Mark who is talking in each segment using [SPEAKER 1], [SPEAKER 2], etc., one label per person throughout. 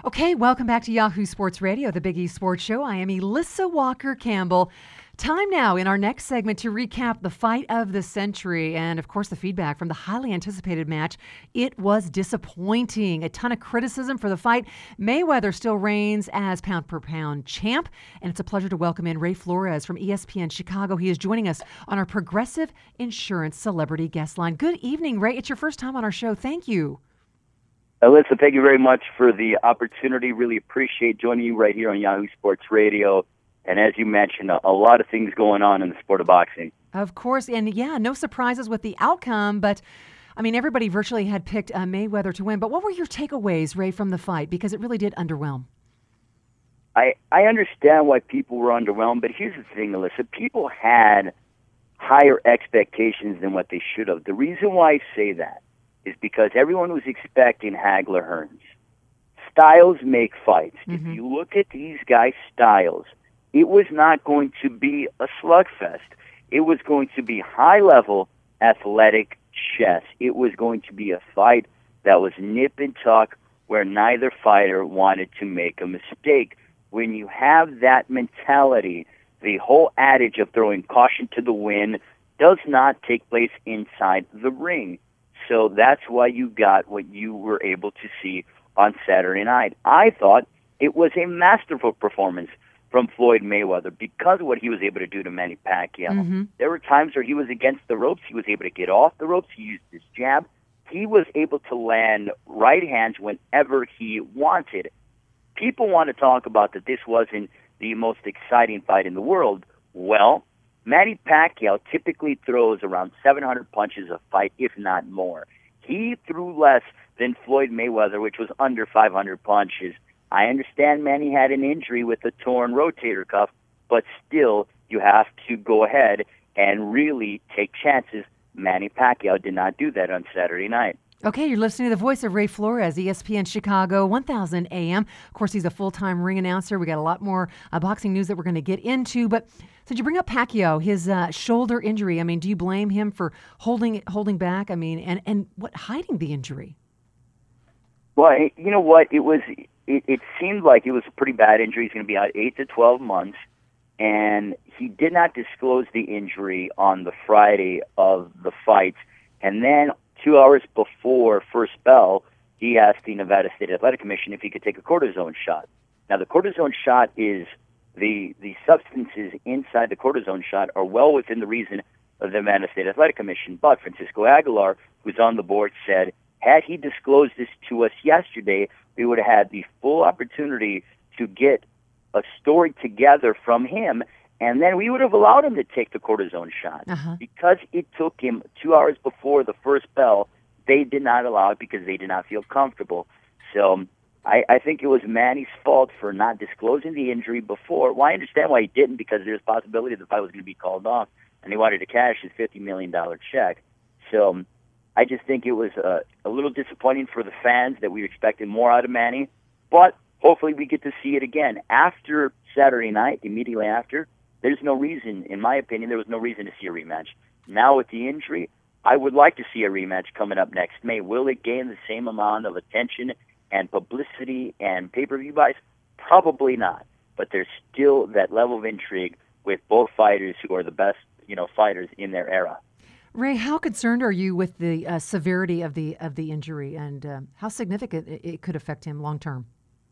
[SPEAKER 1] Okay, welcome back to Yahoo Sports Radio, the Big East Sports Show. I am Elissa Walker-Campbell. Time now in our next segment to recap the fight of the century and, of course, the feedback from the highly anticipated match. It was disappointing. A ton of criticism for the fight. Mayweather still reigns as pound-per-pound champ, and it's a pleasure to welcome in Ray Flores from ESPN Chicago. He is joining us on our Progressive Insurance Celebrity Guest Line. Good evening, Ray. It's your first time on our show. Thank you.
[SPEAKER 2] Alyssa, thank you very much for the opportunity. Really appreciate joining you right here on Yahoo Sports Radio. And as you mentioned, a lot of things going on in the sport of boxing.
[SPEAKER 1] Of course. And yeah, no surprises with the outcome. But, I mean, everybody virtually had picked Mayweather to win. But what were your takeaways, Ray, from the fight? Because it really did underwhelm.
[SPEAKER 2] I understand why people were underwhelmed. But here's the thing, Alyssa. People had higher expectations than what they should have. The reason why I say that is because everyone was expecting Hagler Hearns. Styles make fights.
[SPEAKER 1] Mm-hmm.
[SPEAKER 2] If you look at these guys' styles, it was not going to be a slugfest. It was going to be high-level athletic chess. It was going to be a fight that was nip and tuck where neither fighter wanted to make a mistake. When you have that mentality, the whole adage of throwing caution to the wind does not take place inside the ring. So that's why you got what you were able to see on Saturday night. I thought it was a masterful performance from Floyd Mayweather because of what he was able to do to Manny Pacquiao.
[SPEAKER 1] Mm-hmm.
[SPEAKER 2] There were times where he was against the ropes. He was able to get off the ropes. He used his jab. He was able to land right hands whenever he wanted. People want to talk about that this wasn't the most exciting fight in the world. Well, Manny Pacquiao typically throws around 700 punches a fight, if not more. He threw less than Floyd Mayweather, which was under 500 punches. I understand Manny had an injury with a torn rotator cuff, but still, you have to go ahead and really take chances. Manny Pacquiao did not do that on Saturday night.
[SPEAKER 1] Okay, you're listening to the voice of Ray Flores, ESPN Chicago, 1000 AM. Of course, he's a full-time ring announcer. We got a lot more boxing news that we're going to get into. But since you bring up Pacquiao, his shoulder injury, I mean, do you blame him for holding back? I mean, and what hiding the injury?
[SPEAKER 2] Well, you know what? It seemed like it was a pretty bad injury. He's going to be out 8 to 12 months. And he did not disclose the injury on the Friday of the fight. And then 2 hours before first bell, he asked the Nevada State Athletic Commission if he could take a cortisone shot. Now, the cortisone shot is the substances inside the cortisone shot are well within the reason of the Nevada State Athletic Commission. But Francisco Aguilar, who's on the board, said, had he disclosed this to us yesterday, we would have had the full opportunity to get a story together from him, and then we would have allowed him to take the cortisone shot.
[SPEAKER 1] Uh-huh.
[SPEAKER 2] Because it took him 2 hours before the first bell, they did not allow it because they did not feel comfortable. So I think it was Manny's fault for not disclosing the injury before. Well, I understand why he didn't, because there's a possibility the fight was going to be called off, and he wanted to cash his $50 million check. So I just think it was a little disappointing for the fans that we were expecting more out of Manny, but hopefully we get to see it again. After Saturday night, immediately after, there's no reason, in my opinion, there was no reason to see a rematch. Now with the injury, I would like to see a rematch coming up next May. Will it gain the same amount of attention and publicity and pay-per-view buys? Probably not. But there's still that level of intrigue with both fighters who are the best, fighters in their era.
[SPEAKER 1] Ray, how concerned are you with the severity of the injury and how significant it could affect him long term?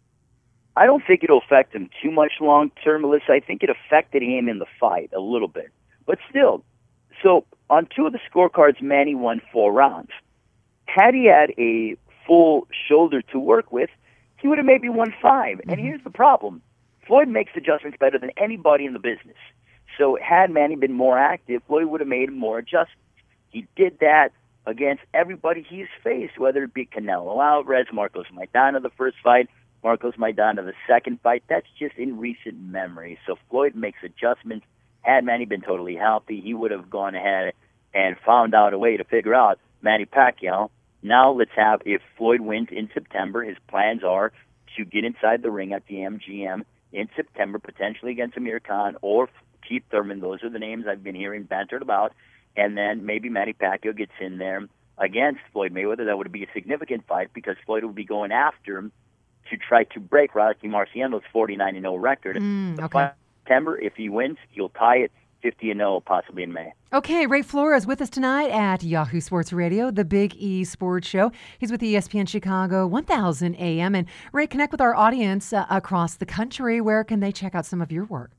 [SPEAKER 2] I don't think it'll affect him too much long term, Melissa. I think it affected him in the fight a little bit. But still, so on two of the scorecards, Manny won 4 rounds. Had he had a full shoulder to work with, he would have maybe won 5. Mm-hmm. And here's the problem. Floyd makes adjustments better than anybody in the business. So had Manny been more active, Floyd would have made more adjustments. He did that against everybody he's faced, whether it be Canelo Alvarez, Marcos Maidana the first fight, Marcos Maidana the second fight. That's just in recent memory. So Floyd makes adjustments. Had Manny been totally healthy, he would have gone ahead and found out a way to figure out Manny Pacquiao. Now let's have, if Floyd wins in September, his plans are to get inside the ring at the MGM in September, potentially against Amir Khan or Keith Thurman. Those are the names I've been hearing bantered about. And then maybe Manny Pacquiao gets in there against Floyd Mayweather. That would be a significant fight because Floyd would be going after him to try to break Rocky Marciano's 49-0 record.
[SPEAKER 1] Okay.
[SPEAKER 2] September, if he wins, he'll tie it 50-0, possibly in May.
[SPEAKER 1] Okay, Ray Flores with us tonight at Yahoo Sports Radio, the Big E Sports Show. He's with ESPN Chicago, 1000 AM. And Ray, connect with our audience across the country. Where can they check out some of your work?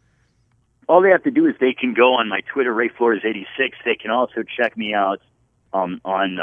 [SPEAKER 2] All they have to do is they can go on my Twitter, Ray Flores 86. They can also check me out on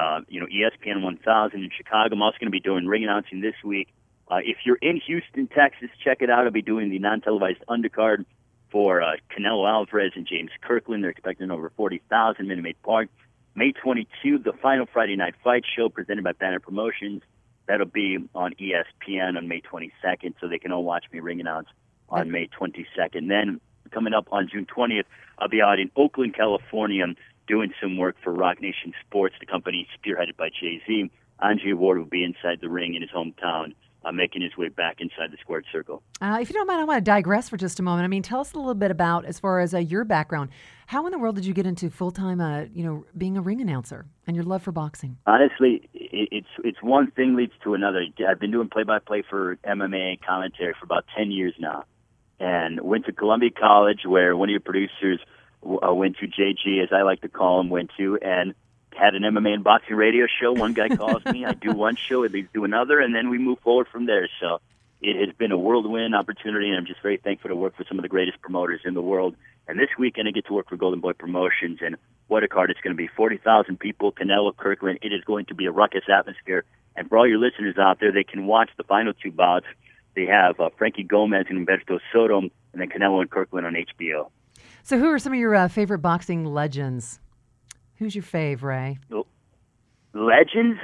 [SPEAKER 2] ESPN 1000 in Chicago. I'm also going to be doing ring announcing this week. If you're in Houston, Texas, check it out. I'll be doing the non-televised undercard for Canelo Alvarez and James Kirkland. They're expecting over 40,000 Minute Maid Park. May 22, the final Friday Night Fight show presented by Banner Promotions. That'll be on ESPN on May 22nd, so they can all watch me ring announce on May 22nd. Then, coming up on June 20th, I'll be out in Oakland, California, doing some work for Rock Nation Sports, the company spearheaded by Jay-Z. Andre Ward will be inside the ring in his hometown, making his way back inside the squared circle.
[SPEAKER 1] If you don't mind, I want to digress for just a moment. I mean, tell us a little bit about, as far as your background. How in the world did you get into full-time, being a ring announcer and your love for boxing?
[SPEAKER 2] Honestly, it's one thing leads to another. I've been doing play-by-play for MMA commentary for about 10 years now, and went to Columbia College, where one of your producers went to, JG, as I like to call him, went to, and had an MMA and boxing radio show. One guy calls me, I do one show, at least do another, and then we move forward from there. So it has been a whirlwind opportunity, and I'm just very thankful to work for some of the greatest promoters in the world. And this weekend I get to work for Golden Boy Promotions, and what a card it's going to be. 40,000 people, Canelo, Kirkland. It is going to be a ruckus atmosphere. And for all your listeners out there, they can watch the final two bouts. They have Frankie Gomez and Humberto Soto, and then Canelo and Kirkland on HBO.
[SPEAKER 1] So who are some of your favorite boxing legends? Who's your fave, Ray?
[SPEAKER 2] Legends?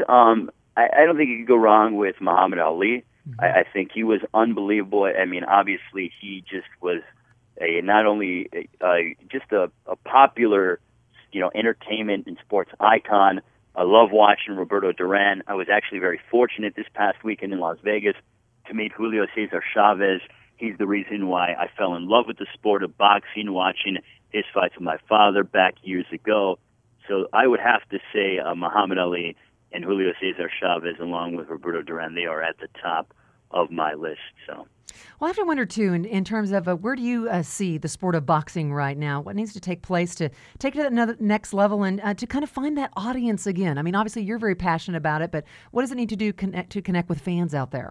[SPEAKER 2] I don't think you could go wrong with Muhammad Ali. Mm-hmm. I think he was unbelievable. I mean, obviously, he just was not only just a popular, entertainment and sports icon. I love watching Roberto Duran. I was actually very fortunate this past weekend in Las Vegas to meet Julio Cesar Chavez. He's the reason why I fell in love with the sport of boxing, watching his fights with my father back years ago. So I would have to say Muhammad Ali and Julio Cesar Chavez, along with Roberto Duran, they are at the top of my list. So,
[SPEAKER 1] well, I have to wonder, too, in terms of where do you see the sport of boxing right now? What needs to take place to take it to another next level and to kind of find that audience again? I mean, obviously, you're very passionate about it, but what does it need to do to connect with fans out there?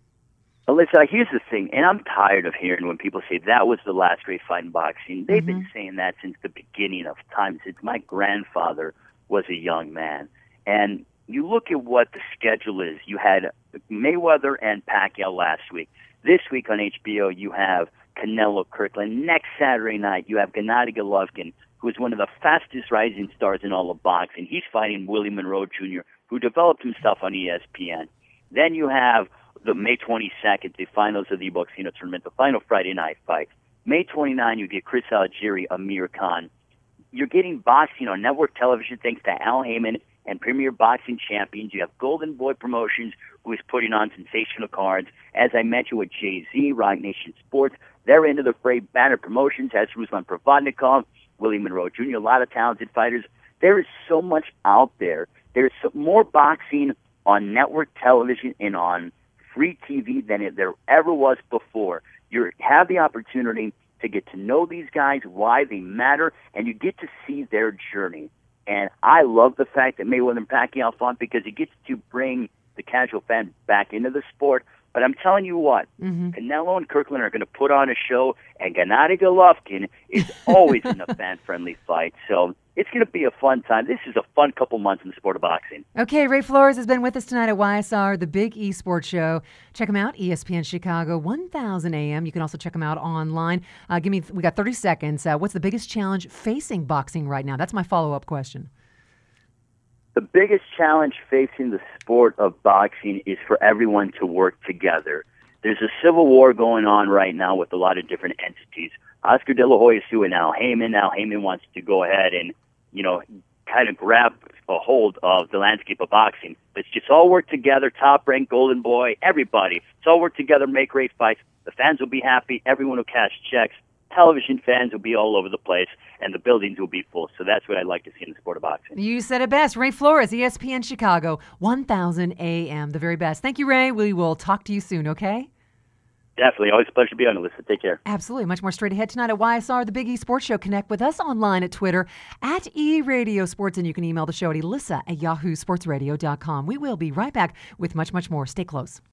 [SPEAKER 2] Alyssa, here's the thing, and I'm tired of hearing when people say that was the last great fight in boxing. They've been saying that since the beginning of time, since my grandfather was a young man. And you look at what the schedule is. You had Mayweather and Pacquiao last week. This week on HBO, you have Canelo Kirkland. Next Saturday night, you have Gennady Golovkin, who is one of the fastest rising stars in all of boxing. He's fighting Willie Monroe Jr., who developed himself on ESPN. Then you have the May 22nd, the finals of the Boxino tournament, the final Friday night fight. May 29, you get Chris Algieri, Amir Khan. You're getting boxing on network television thanks to Al Heyman and Premier Boxing Champions. You have Golden Boy Promotions, who is putting on sensational cards. As I mentioned with Jay-Z, Rock Nation Sports, they're into the fray. Banner Promotions has Ruslan Provodnikov, Willie Monroe Jr., a lot of talented fighters. There is so much out there. There's more boxing on network television and on free TV than there ever was before. You have the opportunity to get to know these guys, why they matter, and you get to see their journey. And I love the fact that Mayweather and Pacquiao fought because it gets to bring the casual fan back into the sport. But I'm telling you what, Canelo and Kirkland are going to put on a show, and Gennady Golovkin is always in a fan-friendly fight. So it's going to be a fun time. This is a fun couple months in the sport of boxing.
[SPEAKER 1] Okay, Ray Flores has been with us tonight at YSR, the Big E Sports Show. Check him out, ESPN Chicago, 1000 AM. You can also check him out online. We got 30 seconds. What's the biggest challenge facing boxing right now? That's my follow-up question.
[SPEAKER 2] The biggest challenge facing the sport of boxing is for everyone to work together. There's a civil war going on right now with a lot of different entities. Oscar De La Hoya is suing Al Heyman. Al Heyman wants to go ahead and, kind of grab a hold of the landscape of boxing. Let's just all work together, Top Rank, Golden Boy, everybody. Let's all work together, make great fights. The fans will be happy. Everyone will cash checks. television fans will be all over the place, and the buildings will be full. So that's what I'd like to see in the sport of boxing.
[SPEAKER 1] You said it best. Ray Flores, ESPN Chicago, 1000 AM, the very best. Thank you, Ray. We will talk to you soon, okay?
[SPEAKER 2] Definitely. Always a pleasure to be on, Alyssa. Take care.
[SPEAKER 1] Absolutely. Much more straight ahead tonight at YSR, the Big E Sports Show. Connect with us online at Twitter at eRadioSports, and you can email the show at elissa@yahoosportsradio.com. We will be right back with much, much more. Stay close.